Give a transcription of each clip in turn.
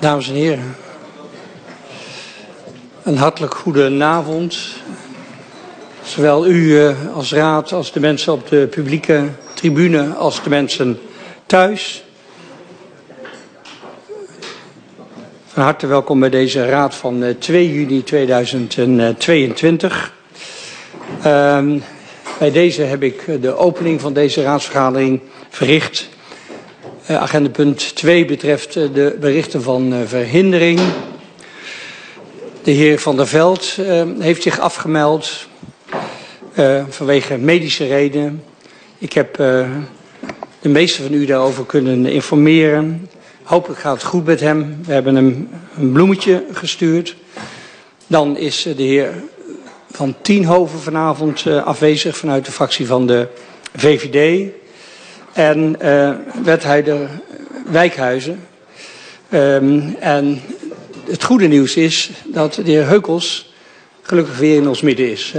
Dames en heren, een hartelijk goedenavond. Zowel u als raad, als de mensen op de publieke tribune, als de mensen thuis. Van harte welkom bij deze raad van 2 juni 2022. Bij deze heb ik de opening van deze raadsvergadering verricht. Agenda punt 2 betreft de berichten van verhindering. De heer Van der Veld heeft zich afgemeld vanwege medische redenen. Ik heb de meeste van u daarover kunnen informeren. Hopelijk gaat het goed met hem. We hebben hem een bloemetje gestuurd. Dan is de heer Van Tienhoven vanavond afwezig vanuit de fractie van de VVD. En wethouder Wijkhuizen. En het goede nieuws is dat de heer Heukels gelukkig weer in ons midden is.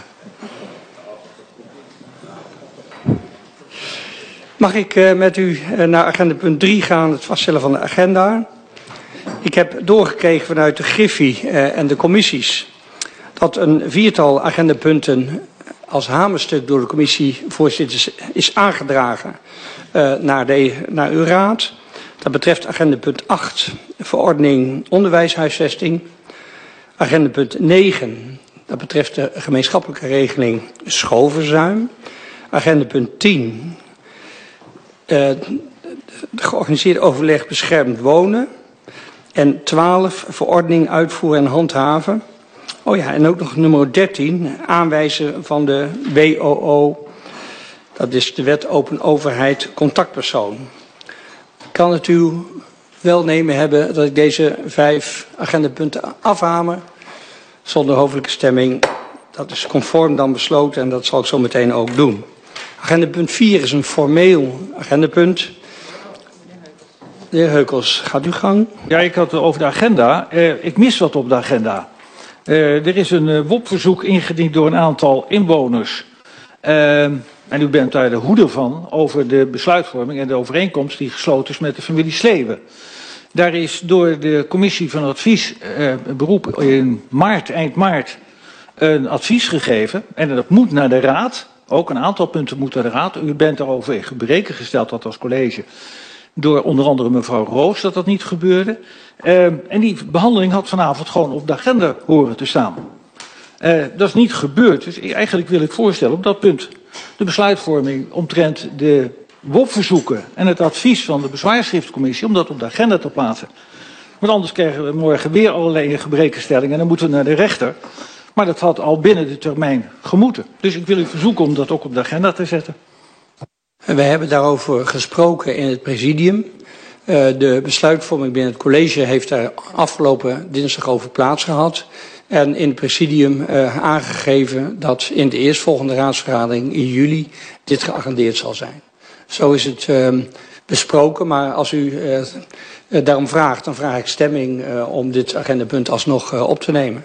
Mag ik met u naar agenda punt 3 gaan, het vaststellen van de agenda. Ik heb doorgekregen vanuit de Griffie en de commissies dat een 4-tal agendapunten als hamerstuk door de commissievoorzitters is aangedragen naar uw raad. Dat betreft agenda punt 8, verordening onderwijshuisvesting. Agenda punt 9, dat betreft de gemeenschappelijke regeling schoolverzuim. Agenda punt 10, georganiseerd overleg beschermd wonen. En 12, verordening uitvoeren en handhaven. Oh ja, en ook nog nummer 13, aanwijzen van de WOO. Dat is de wet open overheid contactpersoon. Ik kan het u welnemen hebben dat ik deze 5 agendapunten afhamer. Zonder hoofdelijke stemming. Dat is conform dan besloten en dat zal ik zo meteen ook doen. Agendapunt 4 is een formeel agendapunt. De heer Heukels, gaat uw gang. Ja, ik had het over de agenda. Ik mis wat op de agenda. Er is een WOP-verzoek ingediend door een aantal inwoners. En u bent daar de hoeder van over de besluitvorming en de overeenkomst die gesloten is met de familie Sleewen. Daar is door de commissie van advies beroep in maart, eind maart, een advies gegeven. En dat moet naar de raad. Ook een aantal punten moeten naar de raad. U bent daarover in gebreken gesteld, dat als college, door onder andere mevrouw Roos, dat niet gebeurde. En die behandeling had vanavond gewoon op de agenda horen te staan. Dat is niet gebeurd. Dus eigenlijk wil ik voorstellen op dat punt de besluitvorming omtrent de WOP-verzoeken en het advies van de bezwaarschriftcommissie om dat op de agenda te plaatsen. Want anders krijgen we morgen weer allerlei gebrekenstellingen en dan moeten we naar de rechter. Maar dat had al binnen de termijn gemoeten. Dus ik wil u verzoeken om dat ook op de agenda te zetten. We hebben daarover gesproken in het presidium. De besluitvorming binnen het college heeft daar afgelopen dinsdag over plaats gehad. En in het presidium aangegeven dat in de eerstvolgende raadsvergadering in juli dit geagendeerd zal zijn. Zo is het besproken, maar als u daarom vraagt, dan vraag ik stemming om dit agendapunt alsnog op te nemen.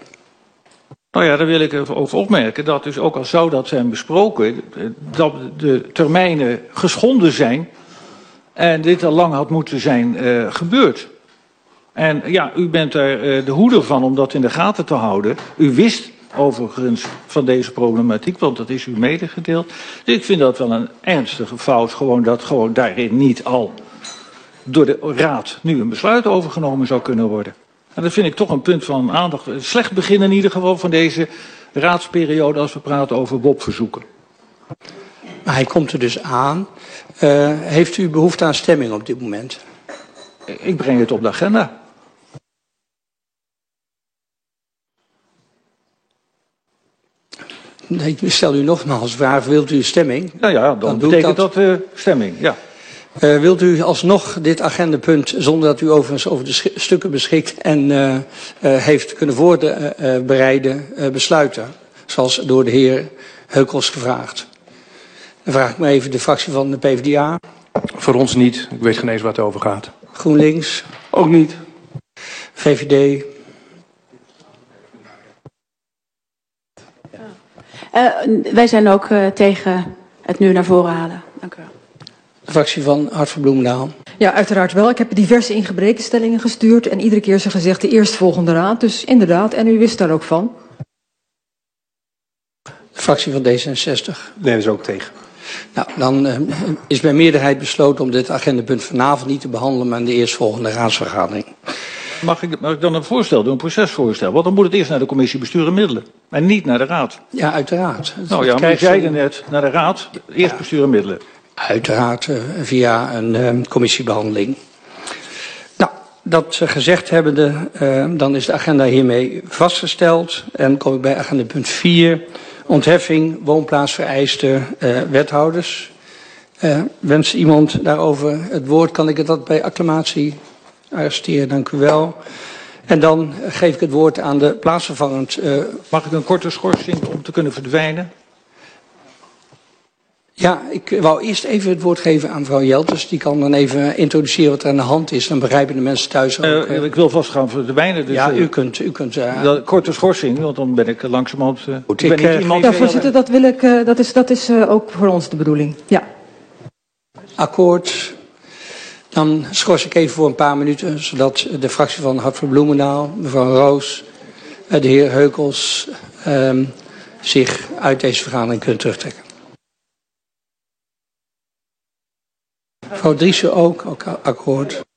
Nou ja, daar wil ik over opmerken dat dus ook al zou dat zijn besproken, dat de termijnen geschonden zijn en dit al lang had moeten zijn gebeurd. En ja, u bent er de hoeder van om dat in de gaten te houden. U wist overigens van deze problematiek, want dat is u medegedeeld. Dus ik vind dat wel een ernstige fout, dat gewoon daarin niet al door de raad nu een besluit overgenomen zou kunnen worden. En dat vind ik toch een punt van aandacht. Een slecht begin in ieder geval van deze raadsperiode als we praten over WOP-verzoeken. Maar hij komt er dus aan. Heeft u behoefte aan stemming op dit moment? Ik breng het op de agenda. Ik stel u nogmaals vraag, wilt u stemming? Nou ja, dan betekent dat stemming, ja. Wilt u alsnog dit agendapunt, zonder dat u overigens over de stukken beschikt en heeft kunnen voorbereiden, besluiten? Zoals door de heer Heukels gevraagd. Dan vraag ik me even de fractie van de PvdA. Voor ons niet. Ik weet geen eens waar het over gaat. GroenLinks. Ook niet. VVD. Wij zijn ook tegen het nu naar voren halen. Dank u wel. De fractie van Hart van Bloemendaal. Ja, Ja, uiteraard wel. Ik heb diverse ingebrekenstellingen gestuurd en iedere keer ze gezegd de eerstvolgende raad. Dus inderdaad, en u wist daar ook van. De fractie van D66. Nee, dat is ook tegen. Nou, dan is bij meerderheid besloten om dit agendapunt vanavond niet te behandelen, maar in de eerstvolgende raadsvergadering. Mag ik dan een voorstel doen, een procesvoorstel? Want dan moet het eerst naar de commissie bestuur en middelen. En niet naar de raad. Ja, uiteraard. Nou ja, maar u zei net naar de raad, eerst bestuur en middelen. Uiteraard via een commissiebehandeling. Nou, dat gezegd hebbende, dan is de agenda hiermee vastgesteld. En kom ik bij agendapunt 4, ontheffing, woonplaatsvereisten, wethouders. Wenst iemand daarover het woord? Kan ik dat bij acclamatie arresteren? Dank u wel. En dan geef ik het woord aan de plaatsvervangend. Mag ik een korte schorsing om te kunnen verdwijnen? Ja, ik wou eerst even het woord geven aan mevrouw Jelters. Die kan dan even introduceren wat er aan de hand is. Dan begrijpen de mensen thuis ook. Ik wil vast gaan verdwijnen. Dus, ja, u kunt korte schorsing, want dan ben ik langzamerhand... Ja, voorzitter, dat is ook voor ons de bedoeling. Ja. Akkoord. Dan schors ik even voor een paar minuten, zodat de fractie van Hart voor Bloemendaal, mevrouw Roos, de heer Heukels zich uit deze vergadering kunnen terugtrekken. Mevrouw Driessen ook akkoord.